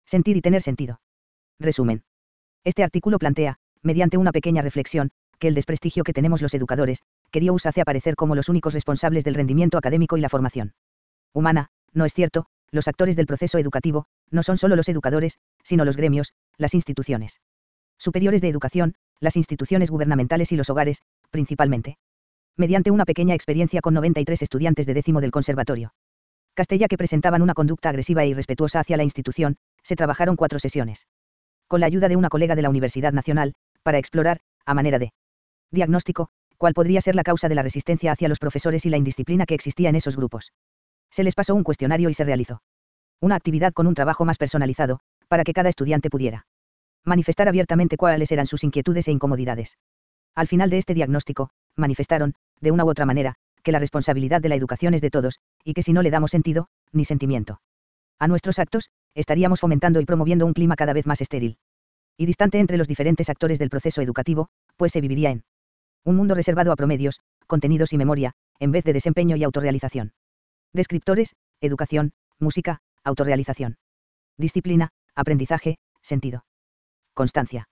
Sentir y tener sentido. Resumen. Este artículo plantea, mediante una pequeña reflexión, que el desprestigio que tenemos los educadores, Querious hace aparecer como los únicos responsables del rendimiento académico y la formación humana. No es cierto, los actores del proceso educativo, no son solo los educadores, sino los gremios, las instituciones superiores de educación, las instituciones gubernamentales y los hogares, principalmente. Mediante una pequeña experiencia con 93 estudiantes de 10º del Conservatorio Castella que presentaban una conducta agresiva e irrespetuosa hacia la institución, se trabajaron 4 sesiones. Con la ayuda de una colega de la Universidad Nacional, para explorar, a manera de diagnóstico, cuál podría ser la causa de la resistencia hacia los profesores y la indisciplina que existía en esos grupos. Se les pasó un cuestionario y se realizó una actividad con un trabajo más personalizado, para que cada estudiante pudiera manifestar abiertamente cuáles eran sus inquietudes e incomodidades. Al final de este diagnóstico, manifestaron, de una u otra manera, que la responsabilidad de la educación es de todos, y que si no le damos sentido, ni sentimiento a nuestros actos, estaríamos fomentando y promoviendo un clima cada vez más estéril y distante entre los diferentes actores del proceso educativo, pues se viviría en un mundo reservado a promedios, contenidos y memoria, en vez de desempeño y autorrealización. Descriptores: educación, música, autorrealización. Disciplina, aprendizaje, sentido. Constancia.